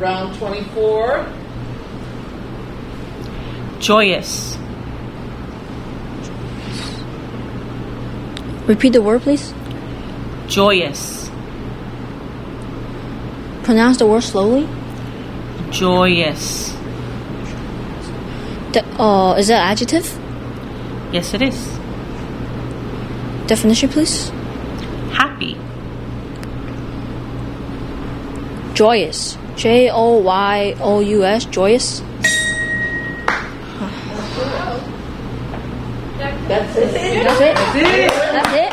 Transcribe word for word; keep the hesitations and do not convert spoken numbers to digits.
Round twenty-four. Joyous. Repeat the word, please. Joyous. Pronounce the word slowly. Joyous. De- uh, is that adjective? Yes, it is. Definition, please. Happy. Joyous. J O Y O U S. Joyous. That's it. That's it. That's it. That's it.